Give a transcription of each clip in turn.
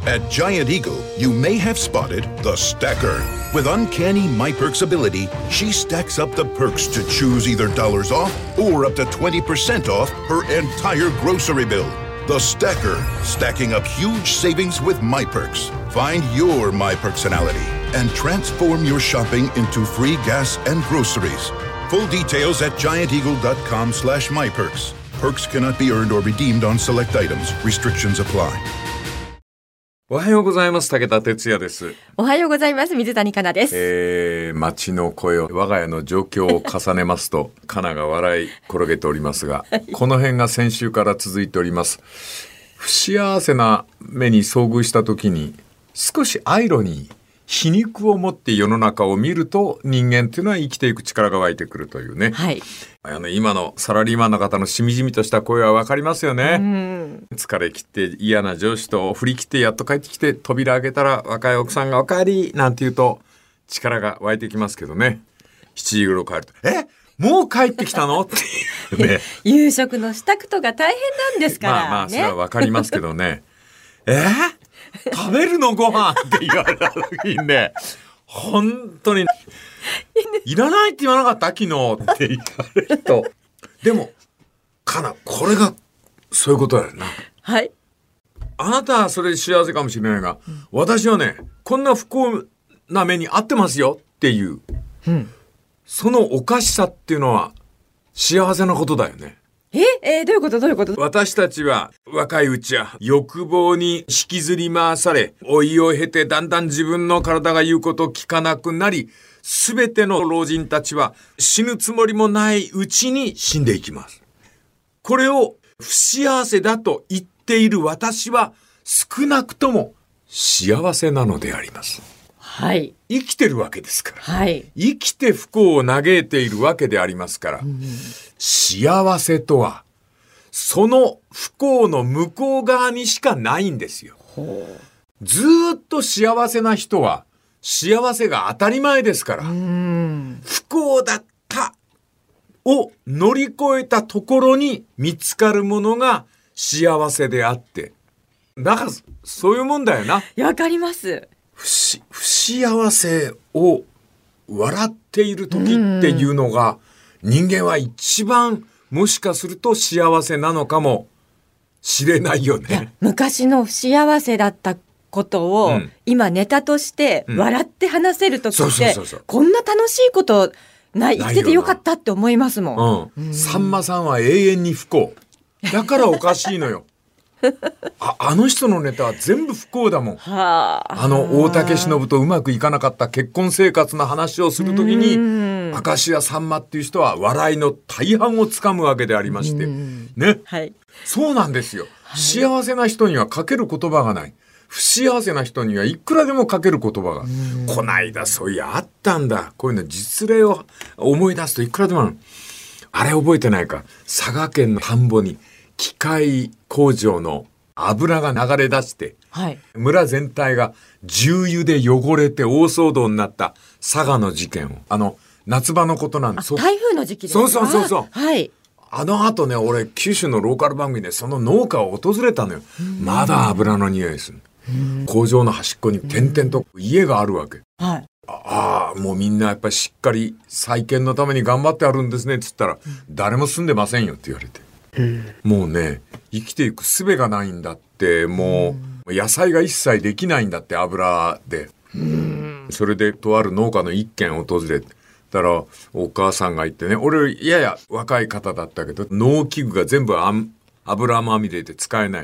At Giant Eagle, you may have spotted the Stacker. With uncanny MyPerks ability, she stacks up the perks to choose either dollars off or up to 20% off her entire grocery bill. The Stacker, stacking up huge savings with MyPerks. Find your MyPerksonality and transform your shopping into free gas and groceries. Full details at gianteagle.com/myperks. Perks cannot be earned or redeemed on select items. Restrictions apply. おはようございます。武田哲也です。 おはようございます。水谷香奈です。 街の声を我が家の状況を重ねますと香奈が笑い転げておりますが、この辺が先週から続いております。不幸せな目に遭遇した時に少しアイロニー、皮肉を持って世の中を見ると人間っていうのは生きていく力が湧いてくるというね、 はい、 今のサラリーマンの方のしみじみとした声は分かりますよね。疲れ切って嫌な上司と振り切ってやっと帰ってきて扉開けたら若い奥さんがお帰りなんて言うと力が湧いてきますけどね。7時頃帰るともう帰ってきたのっていうね夕食の支度とか大変なんですからね。 まあそれは分かりますけどね食べるのご飯って言われた時にね本当にいらないって言わなかった昨日って言われるとでもかなこれがそういうことだよな。 はい。 あなたはそれ幸せかもしれないが、私はねこんな不幸な目に遭ってますよっていう、そのおかしさっていうのは幸せなことだよね。 どういうことどういうこと。 私たちは若いうちは欲望に引きずり回され、老いを経てだんだん自分の体が言うことを聞かなくなり、すべての老人たちは死ぬつもりもないうちに死んでいきます。これを不幸せだと言っている私は少なくとも幸せなのであります。 はい。 生きてるわけですから。 はい。 生きて不幸を嘆いているわけでありますから、幸せとはその不幸の向こう側にしかないんですよ。ずーっと幸せな人は幸せが当たり前ですから、不幸だったを乗り越えたところに見つかるものが幸せであって、だからそういうもんだよな。 わかります。 不幸せを笑っている時っていうのが人間は一番もしかすると幸せなのかもしれないよね。 昔の不幸せだったことを、今ネタとして笑って話せる時って、こんな楽しいこと生きててよかったって思いますもん。 さんまさんは永遠に不幸だからおかしいのよあの人のネタは全部不幸だもん。大竹しのぶとうまくいかなかった結婚生活の話をするときに明石家さんまっていう人は笑いの大半をつかむわけでありましてね、はい、そうなんですよ、幸せな人にはかける言葉がない。不幸せな人にはいくらでもかける言葉がこないだそういやあったんだ。こういうの実例を思い出すといくらでもあれ覚えてないか。佐賀県の田んぼに機械工場の油が流れ出して、村全体が重油で汚れて大騒動になった佐賀の事件を夏場のことなんです。 台風の時期ですか。 そう、 はい、 あの後ね俺九州のローカル番組でその農家を訪れたのよ。まだ油の匂いする。工場の端っこに点々と家があるわけ。もうみんなやっぱりしっかり再建のために頑張ってあるんですねっつったら、誰も住んでませんよって言われて、もうね生きていく術がないんだって。もう野菜が一切できないんだって油で。それでとある農家の一軒訪れたらお母さんが言ってね、俺やや若い方だったけど農機具が全部油まみれで使えない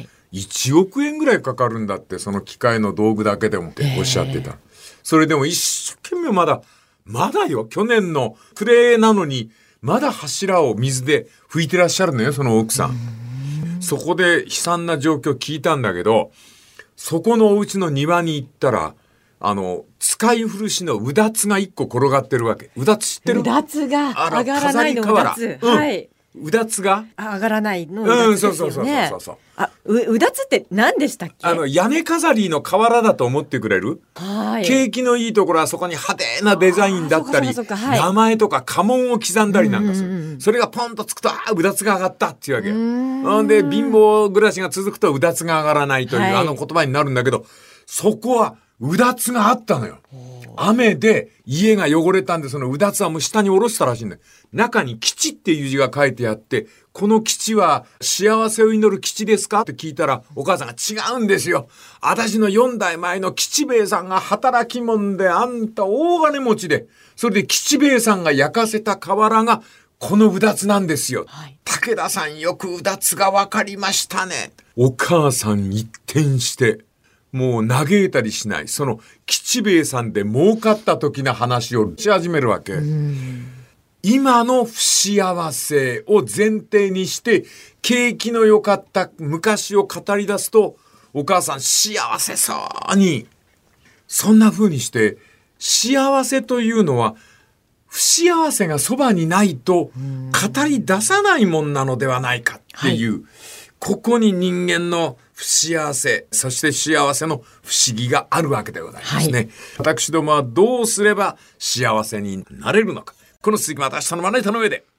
、1億円ぐらいかかるんだって、その機械の道具だけでもっておっしゃってた。それでも一生懸命まだよ、去年の暮れなのにまだ柱を水で拭いてらっしゃるのよ、その奥さん。そこで悲惨な状況聞いたんだけど、そこのお家の庭に行ったら使い古しのうだつが1個転がってるわけ。うだつ知ってる？ うだつが上がらないのうだつ、 うだつが上がらないのうだつですよね。うだつって何でしたっけ？ 屋根飾りの瓦だと思ってくれる？ はい。 景気のいいところはそこに派手なデザインだったり、はい、名前とか家紋を刻んだりなんかする。それがポンとつくと、うだつが上がったっていうわけ。で、貧乏暮らしが続くとうだつが上がらないという、はい、言葉になるんだけど、そこはうだつがあったのよ。雨で家が汚れたんで、そのうだつはもう下に下ろしたらしいんだよ。中に吉っていう字が書いてあって、この吉は幸せを祈る吉ですかって聞いたら、お母さんが違うんですよ。私の4代前の吉兵衛さんが働き者で、あんた大金持ちで、それで吉兵衛さんが焼かせた瓦がこのうだつなんですよ。はい、武田さんよくうだつが分かりましたね。お母さん一転して、もう嘆いたりしない。その吉兵衛さんで儲かった時の話をし始めるわけ。今の不幸せを前提にして景気の良かった昔を語り出すと、お母さん幸せそうに、そんな風にして幸せというのは不幸せがそばにないと語り出さないもんなのではないかっていう、はい、ここに人間の不幸せ、そして幸せの不思議があるわけでございますね。はい、私どもはどうすれば幸せになれるのか。この続きまた明日のまな板の上で。